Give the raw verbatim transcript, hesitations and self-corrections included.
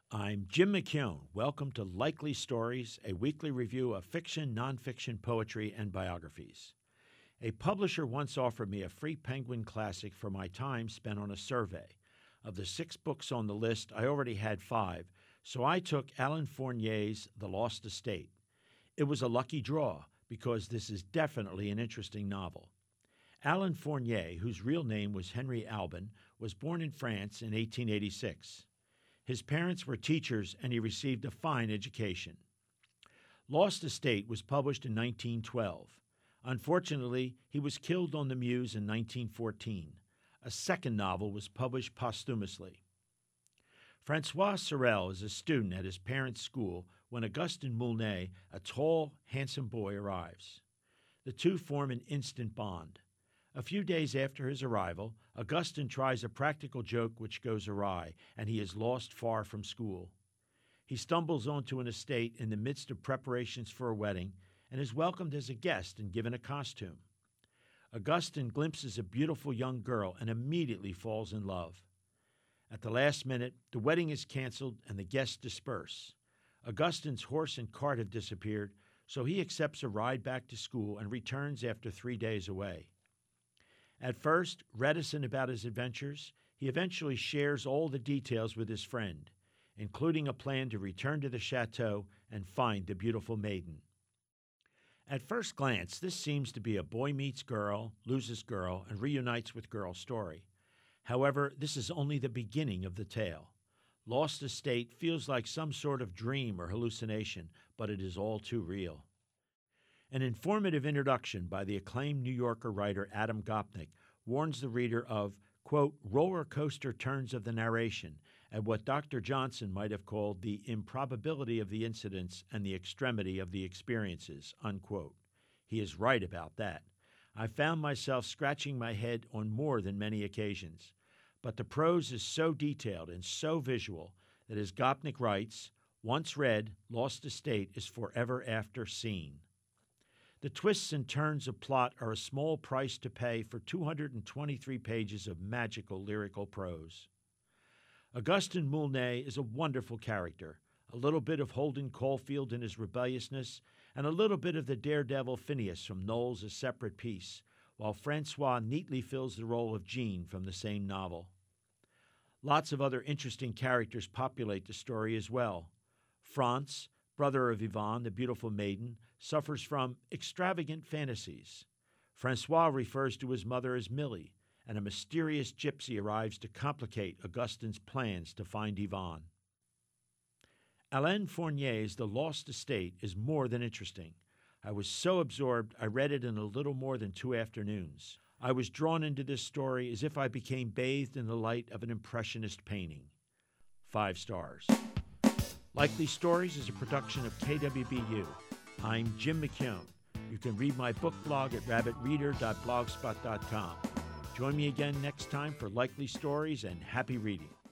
I'm Jim McKeown. Welcome to Likely Stories, a weekly review of fiction, nonfiction, poetry, and biographies. A publisher once offered me a free Penguin Classic for my time spent on a survey. Of the six books on the list, I already had five, so I took Alan Fournier's The Lost Estate. It was a lucky draw, because this is definitely an interesting novel. Alan Fournier, whose real name was Henry Albin, was born in France in eighteen eighty-six. His parents were teachers, and he received a fine education. Lost Estate was published in nineteen twelve. Unfortunately, he was killed on the Meuse in nineteen fourteen. A second novel was published posthumously. Francois Sorel is a student at his parents' school when Augustin Moulnet, a tall, handsome boy, arrives. The two form an instant bond. A few days after his arrival, Augustin tries a practical joke which goes awry, and he is lost far from school. He stumbles onto an estate in the midst of preparations for a wedding and is welcomed as a guest and given a costume. Augustin glimpses a beautiful young girl and immediately falls in love. At the last minute, the wedding is canceled and the guests disperse. Augustin's horse and cart have disappeared, so he accepts a ride back to school and returns after three days away. At first, reticent about his adventures, he eventually shares all the details with his friend, including a plan to return to the chateau and find the beautiful maiden. At first glance, this seems to be a boy meets girl, loses girl, and reunites with girl story. However, this is only the beginning of the tale. Lost Estate feels like some sort of dream or hallucination, but it is all too real. An informative introduction by the acclaimed New Yorker writer Adam Gopnik warns the reader of, quote, roller coaster turns of the narration and what Doctor Johnson might have called the improbability of the incidents and the extremity of the experiences, unquote. He is right about that. I found myself scratching my head on more than many occasions. But the prose is so detailed and so visual that, as Gopnik writes, once read, Lost Estate is forever after seen. The twists and turns of plot are a small price to pay for two hundred twenty-three pages of magical lyrical prose. Augustin Moulnet is a wonderful character, a little bit of Holden Caulfield in his rebelliousness, and a little bit of the daredevil Phineas from Knowles' A Separate Peace, while Francois neatly fills the role of Jean from the same novel. Lots of other interesting characters populate the story as well. Franz, brother of Yvonne, the beautiful maiden, suffers from extravagant fantasies. Francois refers to his mother as Millie, and a mysterious gypsy arrives to complicate Augustin's plans to find Yvonne. Alain Fournier's The Lost Estate is more than interesting. I was so absorbed I read it in a little more than two afternoons. I was drawn into this story as if I became bathed in the light of an impressionist painting. Five stars. Likely Stories is a production of K W B U. I'm Jim McKeown. You can read my book blog at rabbit reader dot blogspot dot com. Join me again next time for Likely Stories and happy reading.